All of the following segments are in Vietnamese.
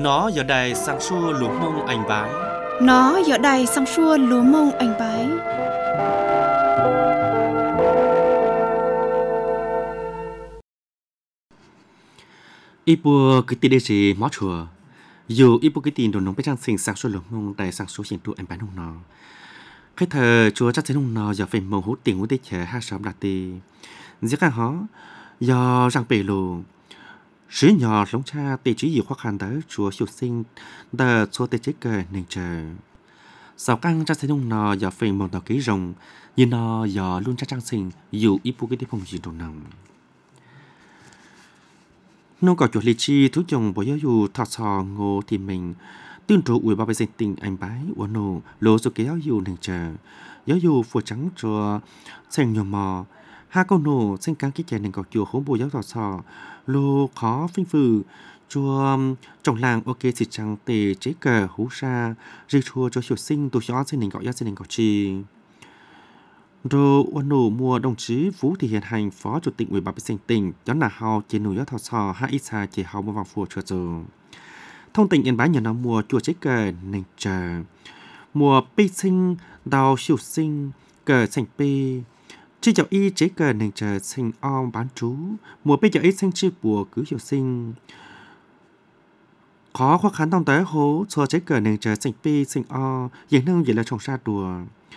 Nó giờ đây sang xua lúa mông anh bái. Nó giờ đây sang xua lúa mông anh bái. Ibu cái tiền gì mót chùa. Dù ibu cái tiền đồ nông bé trang sinh sang xua lúa mông đại sang xua hiện tụ anh bái nông nó. Cái thời chúa chắc chắn nông nó giờ phải màu hút tiền hút để chờ hai sớm đạt tì. Giết cả họ giờ răng bể lù. Sứ nhỏ lông cha tì chỉ nhiều khó khăn tới chúa siêu sinh đờ chúa tì chế cờ nên chờ. Sau căng chắc chắn nông nó giờ phải màu tàu ký rồng như nó giờ luôn chắc trang sinh dù ibu cái tiền phong gì đồ nông. Nông có chuột lý chi thú chồng bởi dù thọ sò ngô thì mình tương trụ ủy bao bê tình anh bái của nô lô số kéo dù nền chờ giáo dù phù trắng cho xanh nhiều mò hai con nô xanh căng cái chè nền có chùa hỗn bùa giáo thọ sò lô khó phinh phừ chùa trong làng ok xịt trắng tề chế cờ hú sa rì chùa cho chiều sinh tổ chó xin nền gọi giáo xin nền gọi chi rồi quân nô mua đồng chí Vũ Thị Hiền Hành phó chủ tịch ủy ban bê tỉnh giáo là hào chế nụ giáo thọ sò hai ít xa chế hào mua vàng phù chùa rồi thông tin yên bái nhà nó mùa chùa chế cờ nền chờ mùa pi sinh đào siêu sinh cờ thành pi chi chào y chế cờ nền chờ sinh om bán trú mùa pi chào y sinh chi bùa cứ siêu sinh khó khăn tông tới hố chùa chế cờ nền chờ sinh pi sinh o dường nâng vậy là trồng sa đùa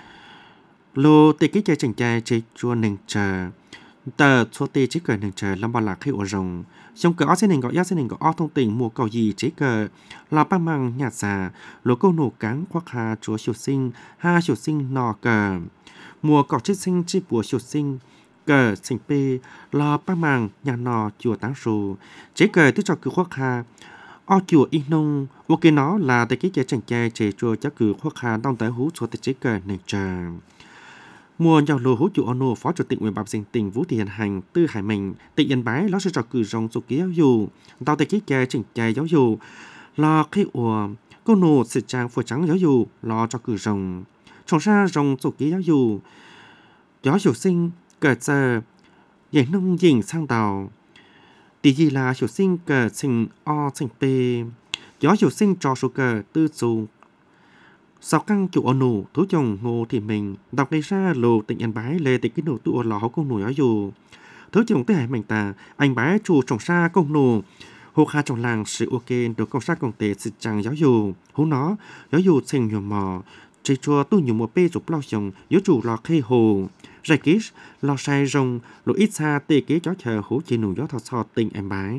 lô tê cái chơi chỉnh chơi chế chùa nền chờ tờ chùa tê chế cờ nền chờ làm bao lạc khi ở rồng trong cờ xin gọi giá xin gọi thông tin mua cầu gì chế cờ là ba măng nhạt già lúa câu nổ cáng khoác hà chúa siêu sinh ha siêu sinh nọ cờ mùa cỏ chết sinh chi bùa siêu sinh cờ sinh pê là ba măng nhà nọ chùa táng sù chế cờ tức cho cứ khoác hà o chùa in nông ok nó là tại cái chế chỉnh chơi chế chùa chắc cứ khoác hà đong tới hú chùa tại chế cờ này chờ mùa nhào lô hỗ trợ ono phó chủ tịch ủy ban dân tỉnh Vũ Thị Hiền Hành Tư Hải Mình tỉnh Yên Bái lo sẽ trò cử rong số ký giáo dù tao tại cái kè chỉnh chạy giáo dù lo khi ủa cô nô sự trang phù trắng giáo dù lo cho cử rong trồng ra rong số ký giáo dù giáo dù sinh cờ giờ dạy nông dình sang tàu tí gì là chủ sinh cờ sinh o sinh p giáo dù sinh cho số cờ tư dù sau căng chủ ở nụ thú chồng ngô thì mình đọc đây ra lô tỉnh Yên Bái lê tỉnh cái nụ tụ lò hậu công nụ giáo dù thú chồng tới hải mình ta anh bái chủ trồng xa công nụ hồ kha trong làng sự ok được công sát công tế sự chẳng giáo dù hú nó giáo dù sinh nhiều mò chỉ chua tu nhiều một bê chụp lao chồng giáo chủ lò khê hồ giải ký lò sai rồng lỗ ít xa tê kế chó chờ hú chỉ nụ gió thọ sò tỉnh Yên Bái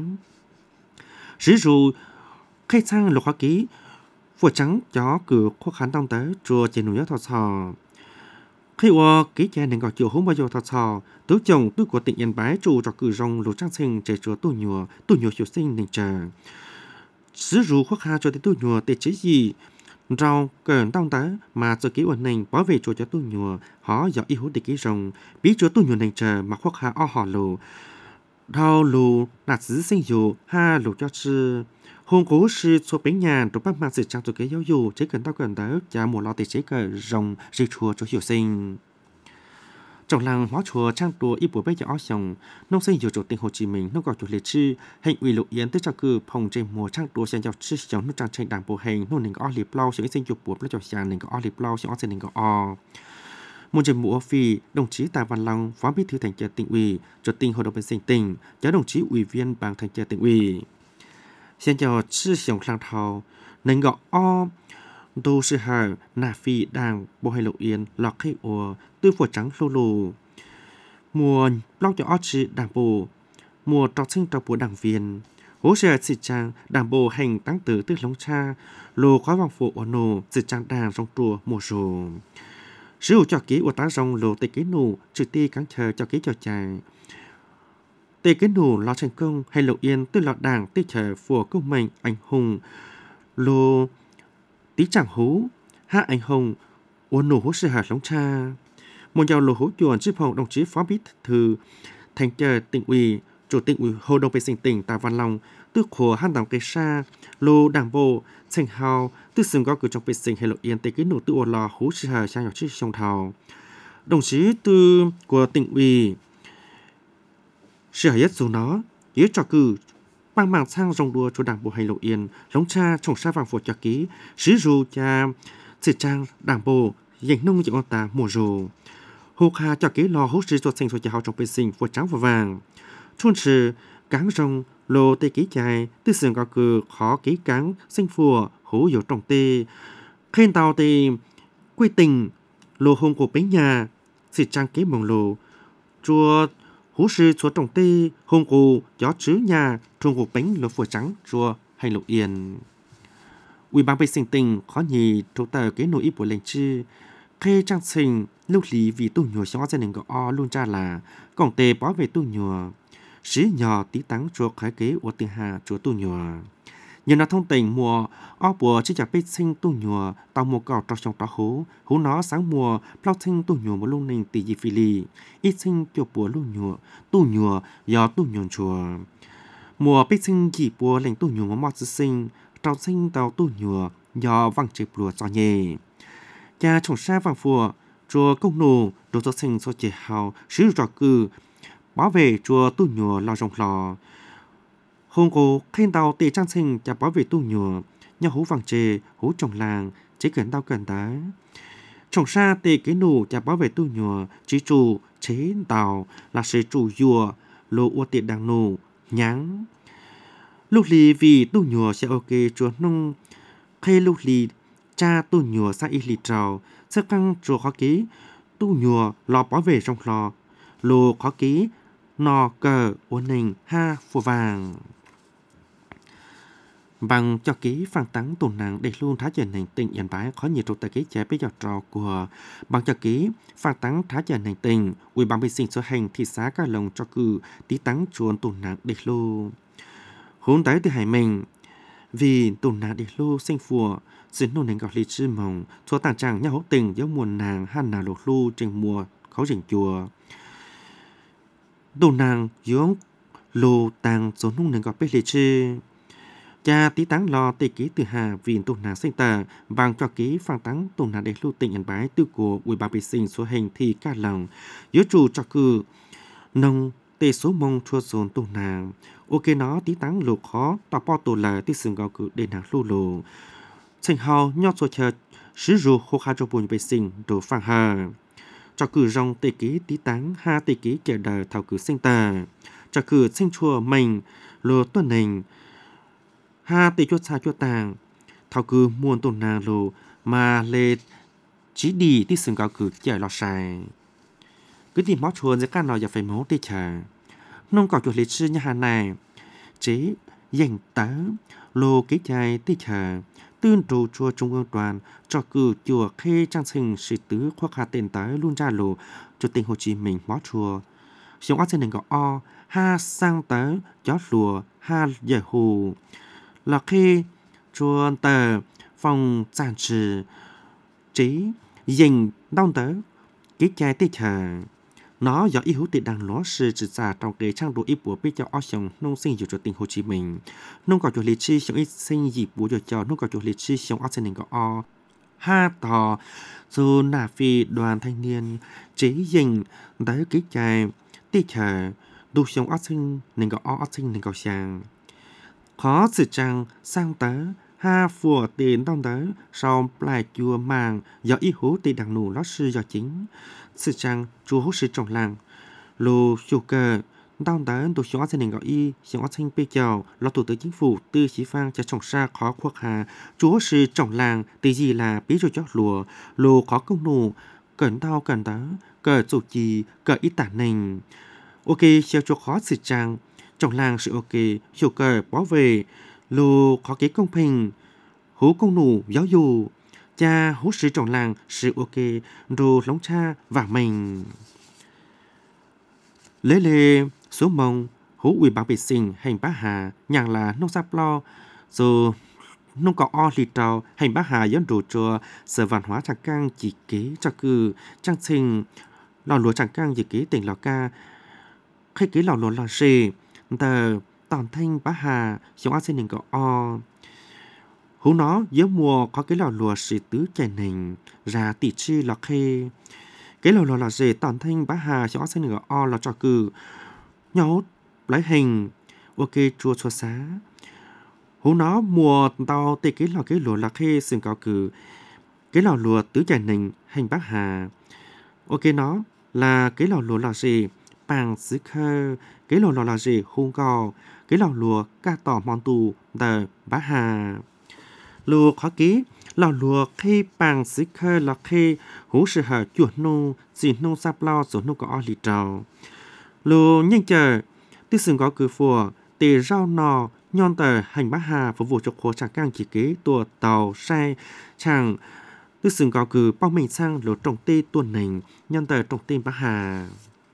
sử dụ khai sang lục hóa ký phù trắng chó cửa khó khăn tông tới chùa chỉ nụ gió thọ sò khi qua ký cha nên gọi chùa hú bao giờ thọ sò tứ chồng tứ của tỉnh Yên Bái chùa cho cử rong lục trang sinh chạy chùa tu nhùa chiều sinh nên chờ sử dụng khó khăn cho tới tu nhùa để chế gì rau cờn tông tới mà cho ký ổn định bảo vệ chùa cho tu nhùa họ giờ y hú để ký rong bí chùa tu nhùa nên chờ mà khó khăn o họ lù đau lù là giữ sinh dù ha lù cho sư hôn cố sư cho bánh nhà rồi bắt mang sự trang cho cái giáo dù chế cần tao cần tới cha mùa lo để chế cờ rồng dây chùa cho hiểu sinh trong làng hóa chùa trang đùa y bùa bây giờ ó sòng nông sinh nhiều chủ tịch Hồ Chí Minh nông gọi chủ liệt chi hành ủy lục yến tới cho cử phòng trên mùa trang đùa xem giáo chi giống nông trang tranh đảng bộ hành nông nền có liệp lau sự sinh chụp bùa lấy cho chàng nền có liệp lau sự ó sinh nền có o môn trên mùa phi đồng chí Tạ Văn Long phó bí thư thành ủy tỉnh ủy chủ tịch hội đồng nhân dân tỉnh giáo đồng chí ủy viên ban thành ủy tỉnh ủy现在只想上头能够都是和那非党不会录音落开我对付长路路 mùa lo cho chỉ đảng bộ mùa trò sinh trò bộ đảng viên hỗ trợ sự trang đảng bộ hành tăng tử từ lông cha lô khói vòng phụ ở nô sự trang đảng trong chùa mùa rồ sử dụng cho ký của tá rong lô tê ký nụ trừ ti cắn chờ cho ký cho chạy tê cái nụ lo thành công hay lộ yên tư lọt đảng tê chờ phùa công mệnh anh hùng lô tí chẳng hú ha anh hùng uốn nụ hú sư hạt lóng cha một dạo lô hú chuồn chiếc phòng đồng chí phó bí thư thành chờ tỉnh ủy chủ tịch ủy hội đồng vệ sinh tỉnh Tạ Văn Long tư khổ han đảng cây sa lô đảng bộ thành hào tư sừng có cử trong vệ sinh hay lộ yên tê cái nụ tư uốn lò hú sư hạt sang nhỏ chiếc sông thảo đồng chí tư của tỉnh ủy sự hãy dù nó yếu cho cử bằng mạng sang rong đua cho đảng bộ hay lộ yên lóng cha trồng sa vàng phổ cho ký sử dụng cha sự trang đảng bộ dành nông những con ta mùa rồ hồ kha cho ký lò hỗ trợ cho sinh cho cha hậu trong bê sinh phổ trắng và vàng chuôn sự cáng rong lô tê ký chạy tư sườn cao cử khó ký cáng sinh phùa hữu hiệu trồng tê khen tàu tê quy tình lô hông của bánh nhà sự trang kế mong lô chùa hú sư chúa trồng tê hông cụ gió chứ nhà trung của bánh lô phùa trắng chùa hay lộ yên ủy ban vệ sinh tỉnh khó nhì trâu tờ kế nội ý của lệnh chư khê trang sinh lưu lý vì tu nhùa xó gia đình của o luôn ra là cổng tê bảo vệ tu nhùa sĩ nhỏ tí tắng chùa khởi kế của tiền hà chùa tu nhùa nhờ nó thông tình mùa o bùa chỉ chả biết sinh tu nhùa tàu mùa cỏ trong trong đó hú nó sáng mùa plau sinh tu nhùa một lông nình tỷ dị phi lì ít sinh cho bùa lu tu nhùa do tu nhùa chùa mùa biết sinh chỉ bùa lệnh tu nhùa mọt sinh trao sinh tàu tu nhùa do văng chế bùa cho nhẹ cha trồng sa vàng phùa chùa công nô đồ cho sinh so chế hào sử trò cư bảo vệ chùa tu nhùa lo rồng lò hông cô khen tàu tề trang sinh cha bảo vệ tu nhùa nhau hú vàng chế hú trồng làng chế gần tao gần tá trồng sa tề cái nô cha bảo vệ tu nhùa chỉ chủ chế tàu là sẽ chủ dùa lô ua tiệt đàng nô nháng lúc lì vì tu nhùa sẽ ok chùa nông khe lúc lì cha tu nhùa sa y lì trào sẽ căng chùa khó ký tu nhùa lò bảo vệ trong lò lô khó ký nò cờ ổn định ha phù vàng bằng cho ký phản tắng tồn nàng để luôn thá dần hành tình nhận bái khó nhiều trục tại ký chế bây giờ trò của bằng cho ký phản tắng thá dần hành tình ủy ban vệ sinh số hành thị xã các lồng cho cử tí tắng chuồn tồn nàng để luôn hôn tới từ hải mình vì tồn nàng để luôn sinh phùa xin nôn hành gặp lý chư mộng số tàng trạng nhau hỗ tình giữa muôn nàng han nào lột lưu trên mùa khó rình chùa tồn nàng dưỡng lô tàng số nôn hành gặp lý chư cha tí tắng lo tê ký từ hà vì tồn nàng sinh tờ bằng cho ký phang tắng tồn nàng để lưu tình nhận bái tư của ủy ban vệ sinh số hành thì ca lòng giữa chủ cho cử nông tê số mông chua dồn tồn nàng ok nó tí tắng lục khó tao bao tổ là tí sừng gạo cử để nàng lưu lù thành hào nhót số chờ sử dụng khô khá cho buồn vệ sinh đồ phang hà cho cử rong tê ký tí tắng ha tê ký kẻ đời thảo cử sinh tờ cho cử sinh chua mình lô tuần hình ha tê chua xa chua tàng thảo cử muôn tồn nàng lô mà lê chỉ đi tí sừng gạo cử chạy lọt xài cứ tìm mó chuồn giữa căn nào giờ phải máu tê chờ nông cỏ chuột lịch sư nhà hàng này chế dành tớ lô ký chạy tê chờ tương trù chùa trung ương đoàn cho cử chùa khê trang sinh sĩ tứ khoác hà tên tới luôn ra lô chủ tịch Hồ Chí Minh mó chùa sống ác trên nền gõ o ha sang tớ gió lùa ha dẻ hù là khê chùa tờ phòng giàn trừ chế dành đau tớ ký chạy tê chờ nó do ý hữu tiện đằng ló sư trừ giả trong kế trang đồ ý bùa biết cho o sống nông sinh dù chủ tịch Hồ Chí Minh nông cỏ chuột lịch chi sống ít sinh dịp bùa cho nông cỏ chuột lịch chi sống ác trên nền gõ o ha tò dù nà phi đoàn thanh niên chế dành tới ký chạy tê chờ đủ sống ác sinh nền gõ o ác sinh nền gõ sàng khó sự trang sang tớ ha phùa tiền đong tớ sau lại chùa màng do ý hữu tiện đằng nụ ló sư do chính sự trang chúa hỗ sự trọng làng lô chủ cờ đong tớ tổ chức gia đình gọi y sống ác sinh bê chào lo thủ tướng chính phủ tư chí phang cho trọng sa khó khoác hà chúa hỗ sự trọng làng tí gì là bí rồi chót lùa lô khó công nụ cẩn tao cẩn tớ cờ chủ trì cờ ít tả nình ok theo chúa khó sự trang trọng làng sự ok chủ cờ bảo vệ lô khó kế công bình hú công nụ giáo dù cha hú sự trọng làng sự ok đồ lóng cha và mình lễ lê số mông hú ủy ban vệ sinh hành bá hà nhàng là nông sáp lo rồi nông cỏ o lì trào hành bá hà dẫn đồ cho sở văn hóa tràng cang chỉ kế cho cư trang sinh lò lúa tràng cang chỉ kế tỉnh lào ca khai kế lò lúa lò xê tờ toàn thanh bá hà sống ác sinh cỏ o hú nó giữa mùa có cái lò lúa sĩ tứ chảy nình ra tỷ chi lò khê cái lò lúa lò xê toàn thanh bá hà sống ác sinh cỏ o là cho cư nhau lấy hình ok chua chua xá hú nó mùa tao tê cái lúa là khi sừng cao cử cái lò lúa tứ giải nình hành bác hà ok nó là cái lò lúa là gì bằng xứ khơ cái lò là gì hung gò cái lò lúa ca tỏ mòn tù tờ bác hà lúa khó ký lò lúa khi bằng xứ khơ là khi hú sự hở chuột nô chỉ nô sáp lo số nô có lì trào lúa nhanh chờ tư sừng có cử phùa tì rau nò nhon tờ hành bác hà phục vụ cho khối chẳng càng chỉ kế tua tàu xe chẳng tư sừng có cử bao mình sang lúa trồng tê tuần nành nhon tờ trồng tê bác hà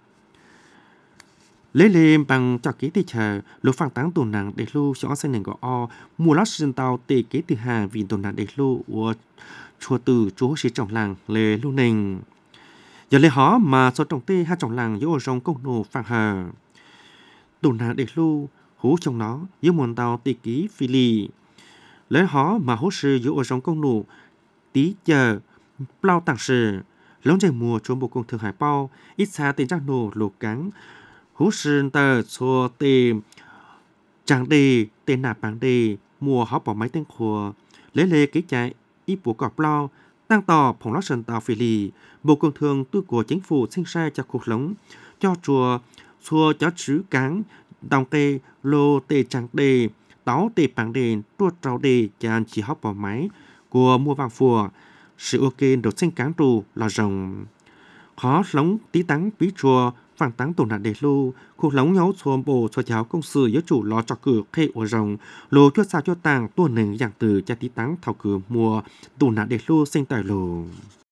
lấy lên bằng cho kế tê chờ lúa phẳng táng tuần nặng để lưu cho xe nền có o mùa lót sinh tàu tê kế từ hà vì tuần nặng để lưu của chùa từ chúa sĩ trọng làng lê lưu nành giờ lê hó mà số trồng tê hai trọng làng giữa rong công nổ phẳng hờ tuần nặng để lưu hú trong nó giữa muôn tàu tê ký phi lì lấy hó mà hú sư giữa rong công nổ tí chờ bao tàng sự lớn trời mùa chuông bộ công thương hải bao ít xa tiền trang nổ lục cắn hú sư tờ xua tìm chẳng đi tên nạp bằng đi mùa họ bỏ máy tên khùa lấy lê ký chạy ít bộ cọp lo tăng tỏ phòng lót sân tàu phi lì bộ công thương tư của chính phủ sinh ra cho cuộc lống cho chùa xua cho chữ cắn đồng tê lô tê chẳng đi táo tê bằng đền tuột trao đi chàng chỉ họ bỏ máy của mua vàng phùa sự ok đột sinh cán trù là rồng khó lống tí tắng bí chùa phản tắng tổn nạn để lưu cuộc lống nhau xuồng bồ cho cháu công sự giữa chủ lo cho cử khê của rồng lô cho sao cho tàng tuần nền dạng từ cha tí tắng thảo cử mua tổn nạn để lưu sinh tài lô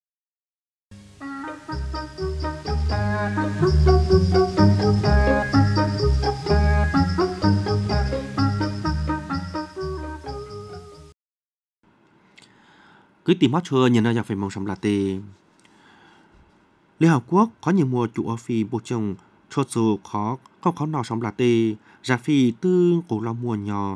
cứ tìm hót chưa nhìn ra phải mong sống là tê Liên Hợp Quốc có nhiều mùa chủ ở phi bộ chồng cho dù không có nào sống là tê ra phi tư cổ lo mùa nhỏ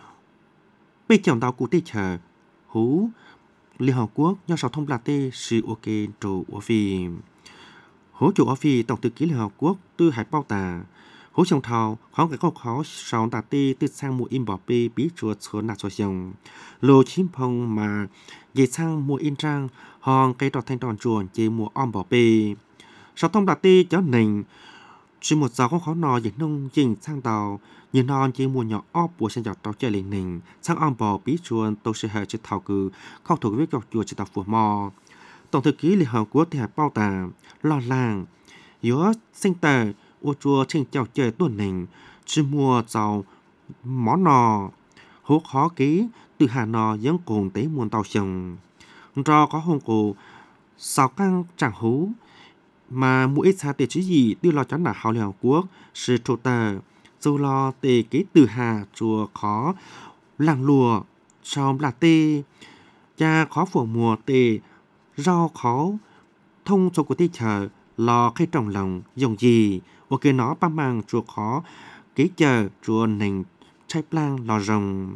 bây chồng tao cụ tê chờ hú Liên Hợp Quốc do sáu thông là tê sự ok chủ ở phi hú chủ ở phi tổng thư ký Liên Hợp Quốc tư hải bao tà hú chồng thao khó cái khó sáu tà tê tư sang mùa in bỏ bê bí chuột số nạt số dòng lô chim phong mà về sang mùa in trang hòn cây đọt thanh đòn chuồn chế mùa om bỏ bê sáu thông đạt tê cháu nình chỉ một giờ không khó nò dịch nông chỉnh sang tàu nhìn non chế mùa nhỏ óp của sang dọc tàu chơi liền nình sang om bỏ bí chuồn tàu sẽ hệ chế thảo cử không thuộc với dọc chuột chế tàu phù mò tổng thư ký Liên Hợp Quốc thì bao tà lo làng giữa sinh tờ ô chùa trên chào chơi tuần nình chỉ mùa giàu món nò hốt khó ký từ hà nò vẫn cùng tế muôn tàu chồng do có hôn cổ sao căng chẳng hú mà mỗi ít xa tề chứ gì tư lo chắn là hào Liên Hợp Quốc sự trô tờ dù lo tề kế từ hà chùa khó làng lùa sau là tê cha khó phổ mùa tề do khó thông số của tê chờ lo khi trong lòng dùng gì ok nó ba mang chùa khó kế chờ chùa nành trái plan lò rồng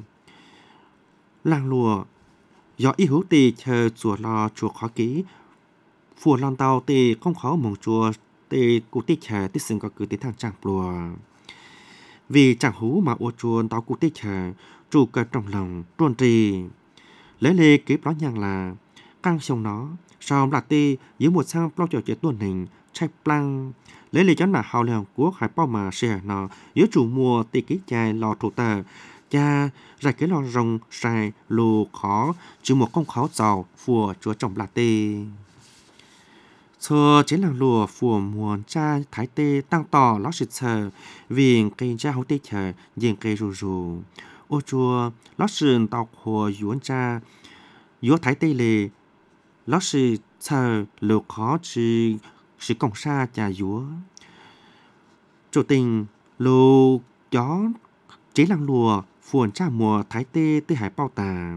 làng lùa do ý hữu tì chờ chùa lo chùa khó ký phùa lon tàu tì không khó mong chùa tì cụ tì chờ tì xưng có cứ tì thang chẳng lùa vì chẳng hú mà ô chùa tàu cụ tì chờ chủ cơ trong lòng truôn trì lấy lê kiếp đó nhàng là căng sông nó sau là tì dưới một sang bao trò chế tuần hình trái plan lấy lê chắn là hào Liên Hợp Quốc hải bao mà xe nó dưới chủ mùa tì ký chai lò thủ tờ cha ra cái lò rồng xài lù khó chứ một công khó giàu phùa chúa trọng là tê Cho chế làng lùa phùa muôn cha thái tê tăng tỏ ló sự chờ vì cây cha hậu tê chờ dền cây rù rù ô chùa ló sự tàu khổ yuan cha yuan thái tê lê ló sự chờ lù khó chứ sự công xa cha yuan chủ tình lù gió chế làng lùa phùa cha mùa thái tê tê hải bao tà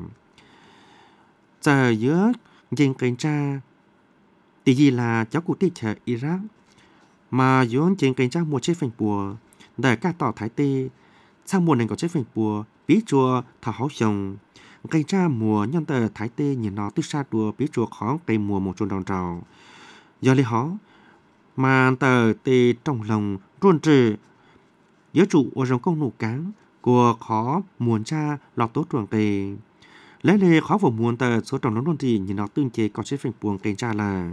chờ giữa dền cây cha tí gì là cháu cụ tê chờ Iraq mà dũng trên kênh trang một chế phành bùa để cả tỏ thái tê sang mùa này có chế phành bùa bí chùa thảo háo chồng kênh trang mùa nhân tờ thái tê nhìn nó tức xa đùa bí chùa khó cây mùa một chôn đòn trào do lý hó mà tờ tê trong lòng ruôn trừ nhớ chủ ở trong công nụ cán của khó muốn cha lọt tốt trường tề lấy lê khó vừa muốn tờ số trọng nó luôn thì nhìn nó tương chế có chế phình buồn kênh cha là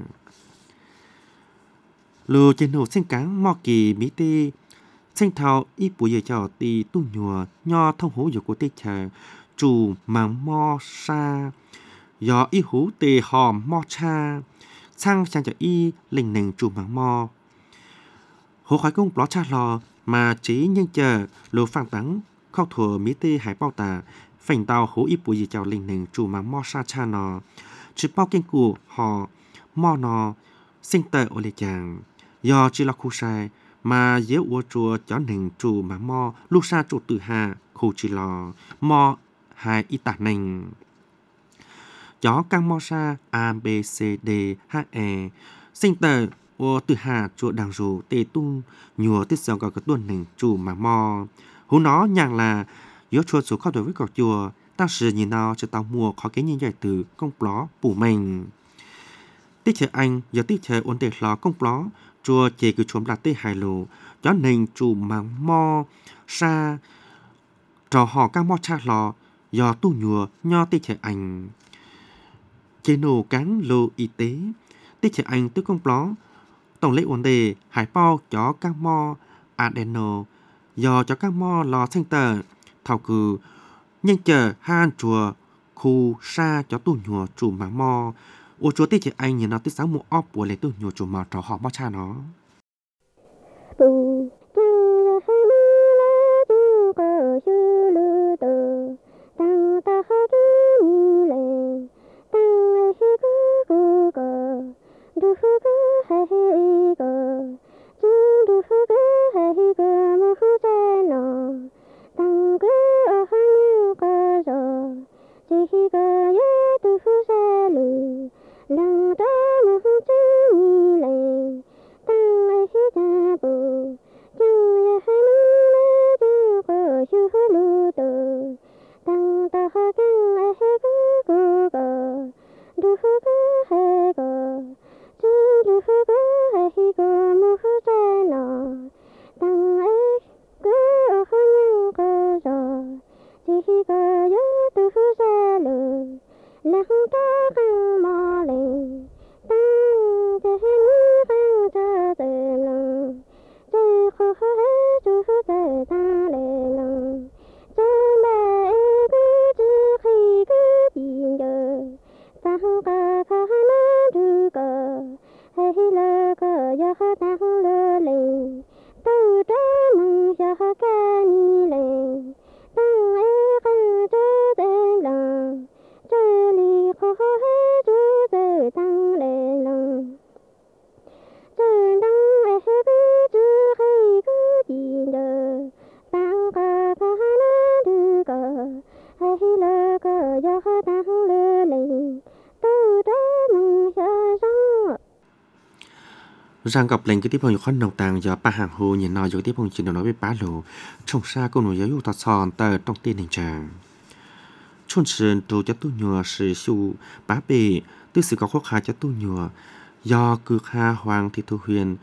lô trên nụ sinh cán mò kỳ mỹ tê sinh thao ít bùi giờ cho tì tu nhùa nho thông hố giờ của tê chờ chủ màng mò sa do y hú tê hòm mò cha sang sang cho y linh nền chủ màng mò hồ khói công ló cha lò mà chỉ nhân chờ lô phang tắng khóc thùa mỹ tê hải bao tà phành tàu hố y bùi giờ cho linh nền chủ màng mò sa cha nò chỉ bao kinh cụ họ mò nò sinh tệ ở lệ chàng do chỉ là khu sai mà dễ ua chùa cho nền chủ màng mò lúc sa chủ tự hà khu chỉ lò mò hai y tả nền chó căng mò sa A B C D H E sinh tờ ô từ hà chùa đàng rù tê tung nhùa tiết dòng có cái tuần nền chủ mà mò hú nó nhàng là yếu chùa số khó đối với cọc chùa当时nhìn nó cho tao mua khó cái nhìn giải từ công pló bù mình tiết chế anh giờ tiết chế ổn định lò công pló chùa chế cứ chuồn là tê hài lù chó nền chủ mà mò sa trò họ căng mò cha lò do tu nhùa nho tiết chế anh chế nổ cán lô y tế tiết chế anh tức công pló tổng lệ ổn đề hải bao cho các mò adeno do cho các mò lò sinh tờ thảo cử nhưng chờ han chùa khu sa cho tu nhùa chủ mà mò ô chúa tiết chế anh nhìn nó tiết sáng một ốp của lấy tu nhùa chủ mà trò họ mò cha nó rằng gặp lệnh cái tiếp phong khăn đồng tàng do ba hàng hồ nhìn nói tiếp phong chỉ nói với bá lù trong xa câu nổi giáo dục thật sòn tờ trong tiên hình tràng chôn sơn tu cho tu nhùa sử su bá bể tư sự có khó khăn cho tu nhùa do cư kha hoàng thị thu huyền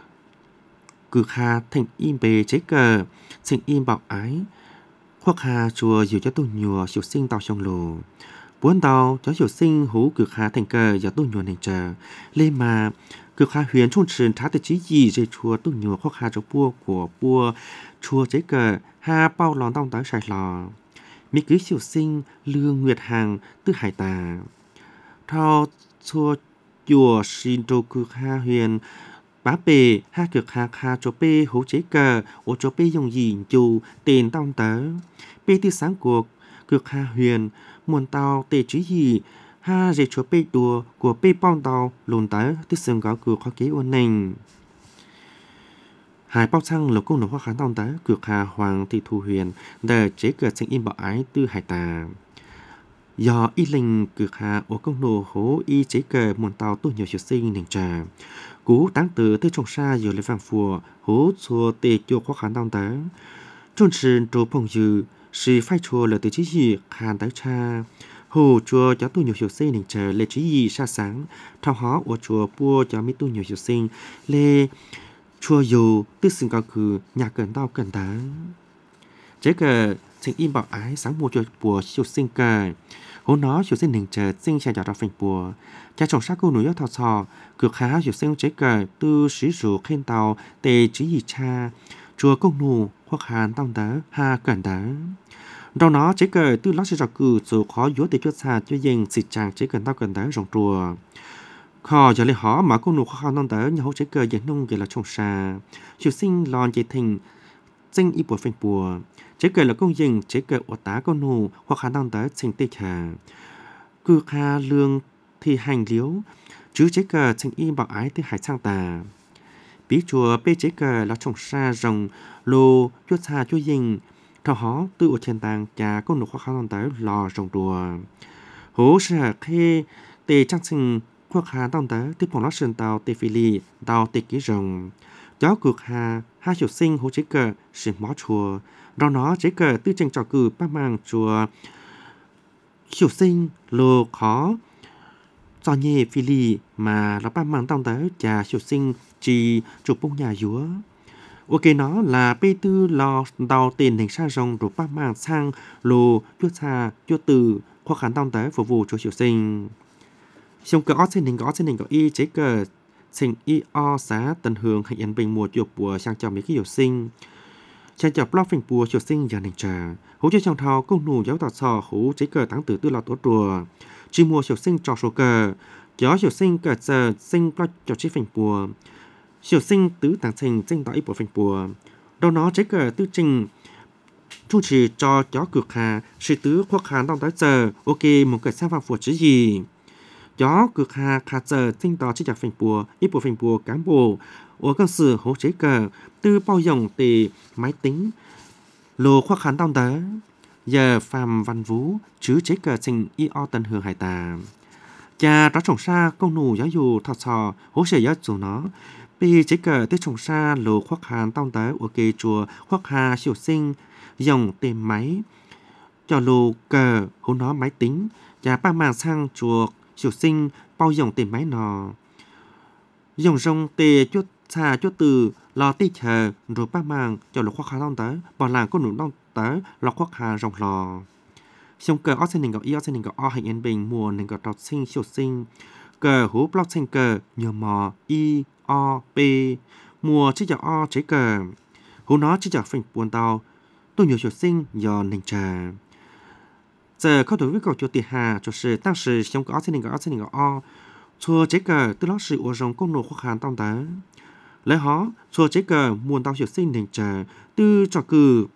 cư kha thành im bề chế cờ sinh im bảo ái hoặc hà chùa dù cho tu nhùa siêu sinh tàu trong lù bốn tàu cho siêu sinh hú cư kha thành cờ do tu nhùa hình chờ lên mà cư kha huyền chôn sơn thá tự chí gì dây chùa tu nhùa hoặc hà cho bua của bua chùa chế cờ ha bao lòn tông tới sài lò mỹ cứ siêu sinh lương nguyệt hàng tư hải tà thao chùa chùa xin trô cư kha huyền bá bề ha cực ha kha cho bê hỗ chế cờ ô cho bê dùng gì dù tiền tông tớ bê tiêu sáng cuộc cực ha huyền muôn tao tê trí gì ha dễ cho bê đùa của bê bong tao lùn tớ tức sừng gõ cửa khó kế ôn nành hai bao xăng lục công nổ khó khăn tông tớ cực ha hoàng thị thu huyền đờ chế cờ sinh im bảo ái tư hải tà do y linh cực ha ô công nổ hố y chế cờ muôn tao tu nhiều sự sinh nền trà cú táng tử tới trong xa giờ lấy vàng phùa hố chùa tê chùa khó khăn tông tớ trôn sơn trô phong dư sự phai chùa là từ chí gì khăn tới cha hồ chùa cho tu nhiều sự sinh nền trà lệ chí gì xa sáng thao hó ô chùa bua cho mi tu nhiều sự sinh lệ chua dù tư sinh có cứ nhà cần đau cần đá chế cờ chính im bảo ái sáng mua cho bùa siêu sinh cờ hố nó siêu sinh hình chờ sinh cha cho phình bùa cha trồng sát cô núi thọ sò cực khá siêu sinh chế cờ tư sĩ rủ khen tàu tề chỉ gì cha chùa công nụ hoặc hàn tông đá ha cần đá đâu nó chế cờ tư lót sẽ cho cử dù khó dúa để cho xa cho dân xịt chàng chế cần tao cần đá rồng chùa khó giờ lại họ mà công nụ khó khăn tông đá nhà hỗ chế cờ dân nông về là trồng xa siêu sinh lòn chế thành sinh y bùa phình bùa chế cờ là công dân chế cờ ở tá con nụ hoặc khả năng tới sinh tê hà cư kha lương thì hành liếu chứ chế cờ sinh y bảo ái tới hải sang tà bí chùa bê chế cờ là trồng xa rồng lô chuột xa chuột dinh thọ hó tự ở thiên tàng cha con nụ hoặc khả năng tới lò rồng đùa hố sẽ khê tê trang sinh hoặc khả năng tới tiếp phòng nó sơn tàu tê phi lì tàu tê ký rồng gió cực hà hai chủ sinh hố chế cờ sẽ mó chùa đó nó chế cờ tư tranh trò cử bác mang chùa chủ sinh lô khó do nhẹ phi lì mà nó bác mang tông tới cha chủ sinh chỉ chụp bông nhà dúa ok nó là bê tư lò đào tiền hình sang rồng rồi bác mang sang lô chuột xa chuột từ khó khăn tông tới phục vụ cho chủ sinh xong cờ ót xin hình có y chế cờ sinh y o xá tần hưởng hay yên bình mùa chuột bùa sang cho mấy cái hiệu sinh cha chập lo phình bùa chủ sinh giờ nền trà hú cho trong thao công nụ giáo tọt sò hú chế cờ tăng tử tư lọ tổ đùa chỉ mua chủ sinh trò số cờ gió chủ sinh cờ giờ sinh lo cho chế phình bùa chủ sinh tứ tàng sinh sinh tỏ ít bộ phình bùa đâu nó chế cờ tư trình trung trì cho gió cực hà sự tứ khoác hà đông tới giờ ok một cờ sang vào phù chứ gì gió cực hà khá giờ sinh tỏ chế chặt phình bùa ít bộ phình bùa cán bộ ở cơ sở hỗ chế cờ tư bao dòng từ máy tính lô khoác khán tông tớ giờ phàm văn vũ chứ chế cờ sinh y o tần hưởng hải tà cha đó trồng xa công nụ giáo dù thọ sò hỗ trợ giáo dù nó vì chế cờ tới trồng xa lô khoác khán tông tớ ở kê chùa khoác hà siêu sinh dòng tìm máy cho lô cờ hỗ nó máy tính và ba màng sang chùa siêu sinh bao dòng tìm máy nò dòng rong tê chút xa chút từ lò tê chờ rồi bác mang cho lò khoác hà đông tới bỏ làng có nụ đông tới lò khoác hà rồng lò xong cờ ót sinh hình gạo sinh hình gạo o hình yên bình mùa hình gạo trọt sinh siêu sinh cờ hú block sinh cờ nhờ mò y o p mùa chiếc giỏ o chế cờ hú nó chiếc giỏ phình buồn tàu tôi nhiều siêu sinh do nền trà giờ có đối với cậu cho tiền hà cho sự tăng sự xong cờ ót sinh hình gạo o chùa chế cờ từ lót sự ủa rồng công nộ khoác hàn tông tới lấy hó chùa chế cờ muôn tao siêu sinh nền trà tư cho cử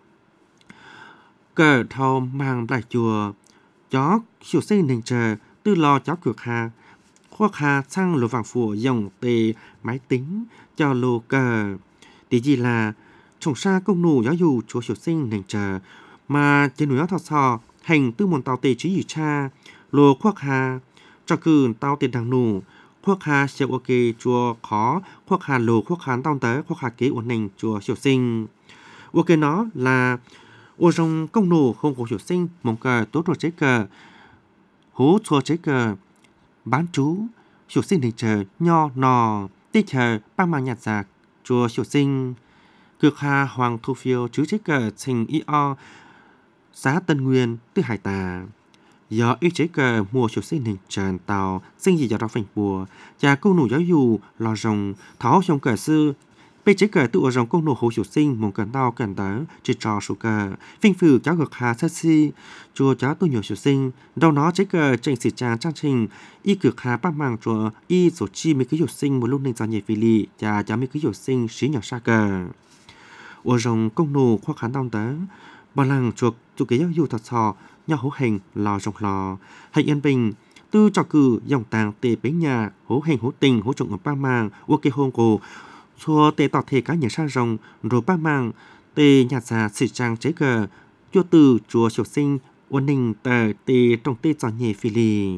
cờ thao mang lại chùa chó siêu sinh nền trà tư lo chó cực hà khoác hà sang lô vàng phù dòng tề máy tính cho lô cờ tí gì là trồng xa công nụ giáo dù chùa siêu sinh nền trà mà trên núi áo thọ sò hành tư muôn tao tề trí gì cha lô khoác hà cho cử tao tiền đằng nụ khoác hà siêu ok chùa khó khoác hà lô khoác hà tao tới khoác hà kế ổn định chùa siêu sinh ok nó là ô rong công nụ không có siêu sinh mong cờ tốt rồi chế cờ hố chùa chế cờ bán chú siêu sinh định chờ nho nò tích chờ ba mang nhạt giạc chùa siêu sinh cực hà hoàng thu phiêu chứ chế cờ trình y o giá Tân Nguyên tư hải tà do ý chế cờ mùa chủ sinh hình tràn tàu sinh gì cho đó phành bùa và câu nụ giáo dù lò rồng tháo trong cờ sư bây chế cờ tự ở rồng câu nụ hồ chủ sinh mong cần tao cần tới chỉ trò số cờ phinh phừ cháu ngược hà sát si chùa cháu tôi nhiều chủ sinh đâu nó chế cờ trình sĩ tràng trang trình y cực hà bác màng chùa y số chi mấy cái chủ sinh một lúc nên do nhẹ phi lì và cháu mấy cái chủ sinh xí nhỏ xa cờ ở rồng câu nụ khoác khán tao tới bà làng chuộc chủ kế giáo dù thật sò nhau hố hình lò rồng lò hành yên bình tư trò cử dòng tàng tề bế nhà hố hình hố tình hố trụng ở ba màng ok hôn cổ xua tề tọt thể cá nhà sang rồng rồi ba màng tề nhà già sĩ trang chế cờ chùa từ chùa triều sinh ổn định tờ tề trong tề trò nhẹ phi lì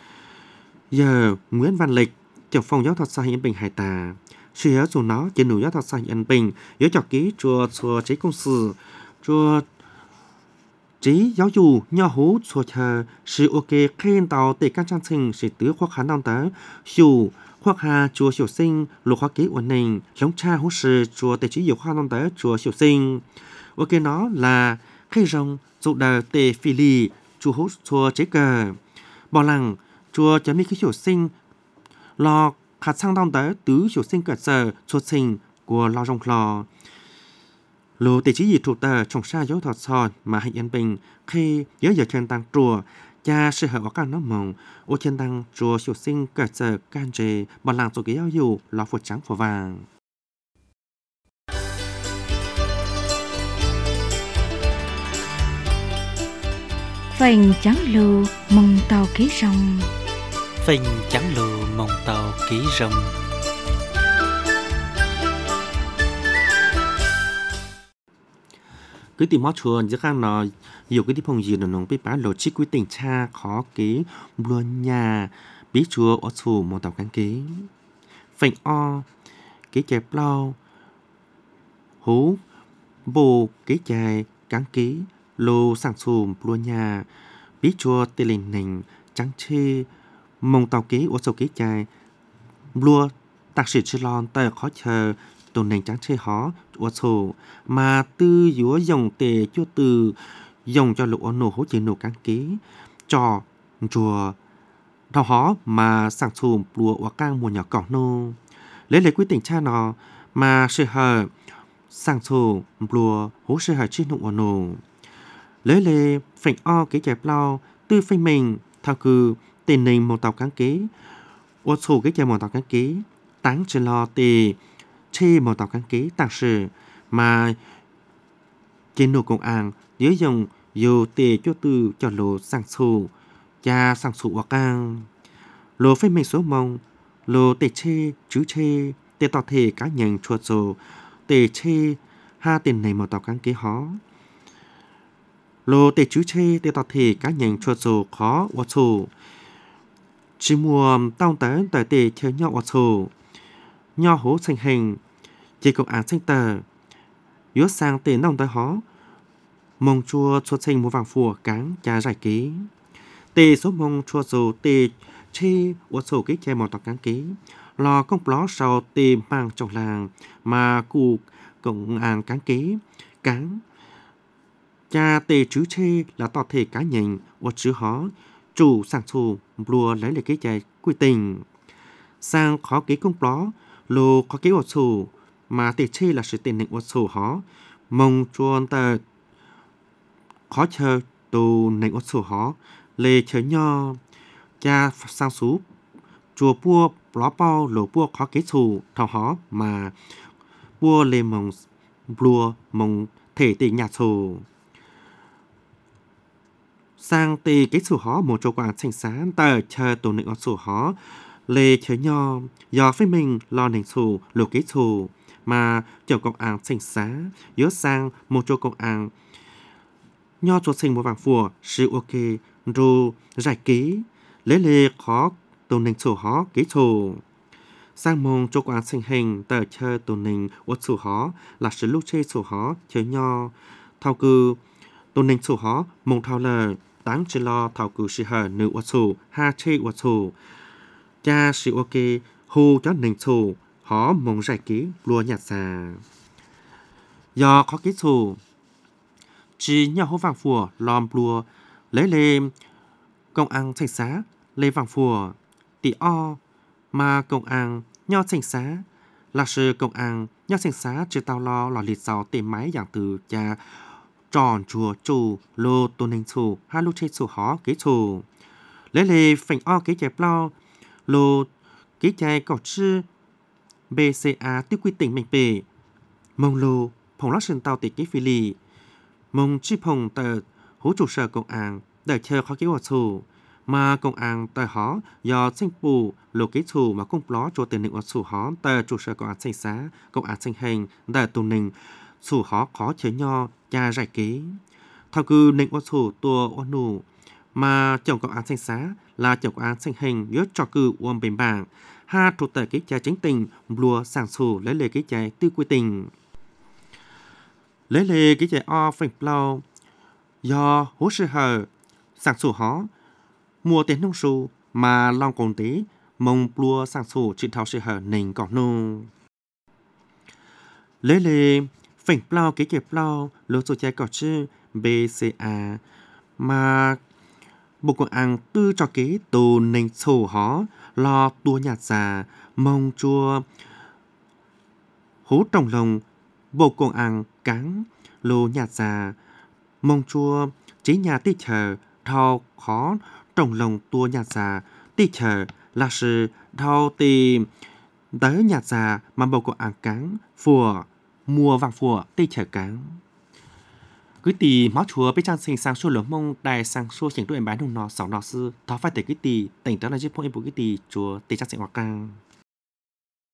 giờ Nguyễn Văn Lịch trưởng phòng giáo thuật xã Yên Bình Hải Tà suy yếu dù nó trên núi giáo thuật xã Yên Bình yếu chọc ký chùa chế công sự chùa chỉ giáo dù nhỏ hú chùa chờ sự ok khen tàu tề can trang trình sự tứ khoác khán đông tới dù hoặc hà chùa Hiểu Sinh lục hoa ký ổn định lống cha hú sư chùa tề chỉ nhiều khoa non tới chùa Hiểu Sinh ok nó là khi rồng dụ đời tề phi lì chùa hú chùa chế cờ bỏ lằng chùa chấm mi khí Hiểu Sinh lo khát sang đông tới tứ Hiểu Sinh cờ sở chùa sinh của lo rong lò lô tề chỉ gì thuộc tờ trồng sa dấu thọt sòn mà hạnh yên bình khi nhớ giờ trên tăng chùa cha sự hợp các nó mộng ô trên tăng chùa Hiểu Sinh cờ sở can trề bỏ làng chùa cái áo dù lo phật trắng phở vàng phành trắng lù mông tàu ký rồng phành trắng lù mông tàu ký rồng cứ tìm mót chuồn giữa khang nó nhiều cái tí phong gì nó bị bán lộ chi quy tình cha khó ký luôn nhà bí chùa ở thủ một tàu cán ký phành o ký chè plau hú bồ ký chè cán ký lô sang xùm luôn nhà bí chùa tê lình nình trắng chi mông tàu ký ở sầu ký chè lua tạc sĩ chi lon tờ khó chờ tồn nền trắng chê hó của sổ mà tư dúa dòng tề cho từ dòng cho lục nổ hỗ trợ nổ cán ký cho chùa đào hó mà sang xùm lùa và cang mùa nhỏ cỏ nô lấy quyết định cha nó mà sự hờ sang xùm lùa hỗ sự hờ chi nụ nổ lấy phành o cái chẹp lao tư phanh mình thao cư tên nền một tàu cán ký ô sổ cái chẹp một tàu cán ký táng trên lo tề chê một tàu cán ký tạc sử mà trên nổ công an dưới dòng dù tề cho từ cho lô sang sổ cha sang sổ hoặc càng lô phê mình số mong lô tề chê chứ chê tề tỏ thể cá nhân chua sổ tề chê ha tiền này một tàu cán ký hó lô tề chứ chê tề tỏ thể cá nhân chua sổ khó hoặc sổ chỉ mùa tao tới tại tề chơi nhau hoặc sổ nho hố xanh hình chỉ công án xanh tờ yếu sang tề nông tới hó mông chua chua xanh mua vàng phùa cáng cha giải ký tề số mông chua dầu tề chê ô sổ ký chè mò tọc cáng ký lò công pló sau tề mang trong làng mà cụ công án cáng ký cáng cha tề chứ chê là tỏ thể cá nhân ô chữ hó chủ sang xù lùa lấy lời ký chè quy tình sang khó ký công pló lô có ký ô sổ mà tề chê là sự tiền định ô sổ hó mông chuôn tờ khó chờ tù nền ô sổ hó lê chờ nho cha sang xú chùa bua ló bao lô bua khó ký sổ thảo hó mà bua lê mông lùa mông thể tề nhà sổ sang tề ký sổ hó một chỗ quảng thành sáng tờ chờ tù nền ô sổ hó lê chờ nho do phép mình lo nền sổ lô ký sổ mà chờ công an sinh xá nhớ sang một chỗ công an nho cho sinh một vàng phùa sự ok rồi giải ký lấy lê khó tù nền sổ hó ký sổ sang mong chỗ công an sinh hình tờ chờ tù nền ô sổ hó là sự lúc chê sổ hó chờ nho thao cư tù nền sổ hó mong thao lờ táng chỉ lo thao cư sự hờ nữ ô sổ ha chê ô sổ cha sự ok hô cho nền sổ hó mong giải ký lùa nhạt xà do khó ký sổ chỉ nhau hô vàng phùa lòm lùa lấy lê công an thành xá lê vàng phùa tỷ o mà công an nhau thành xá là sự công an nhau thành xá chưa tao lo lò liệt sáu tìm máy dạng từ cha tròn chùa chủ lô tôn hình sổ ha lô chê sổ hó ký sổ lấy lê phành o ký chẹp lo lô ký chai cỏ chư BCA tiêu quy tỉnh mình bể mông lô phòng lót sân tàu tịch ký phi lì mông chi phòng tờ hỗ trụ sở công an để chờ khó ký hoạt sổ mà công an tờ hó do sinh bù lô ký thủ mà công ló cho tiền định hoạt sổ hó tờ trụ sở công an sinh xá công an sinh hành để tù nình sổ hó khó chế nho cha giải ký thao cư định hoạt sổ tua ôn nụ mà chồng công an sinh xá là chồng công an sinh hành nhớ cho cư uông bền bảng ha thuộc tờ ký cha chính tình lùa sàng sổ lấy lề ký cha tư quy tình lấy lề ký cha o phình plau do hố sư hờ sàng sổ hó mua tiền nông sù mà long còn tí mong plua sang sổ chỉ thao sẽ hở nền cỏ nô lê lê phỉnh plau cái kẹp plau lô số chạy cỏ chữ BCA mà bộ công an tư cho kế tù nền sổ hó lo tua nhạt già mong chua hố trồng lồng bộ công an cắn lô nhạt già mong chua chế nhà tích chờ thao khó trồng lồng tua nhạt già tích chờ là sự thao tìm tới nhạt già mà bộ công an cắn phùa mùa vàng phùa tích chờ cắn quý tỷ máu chúa bây trang sinh sang số lớn mong đại sang số hiện đội bán hùng nó sáu nó sư tháo phải tới quý tỷ tỉnh đó là giúp phong em bộ quý tỷ chúa tỷ trang sinh hoạt càng